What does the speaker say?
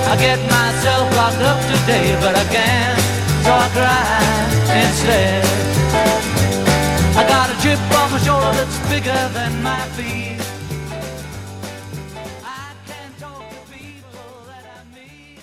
I get myself locked up today, but I can't, so I cry instead. I got a chip on my shoulder that's bigger than my feet.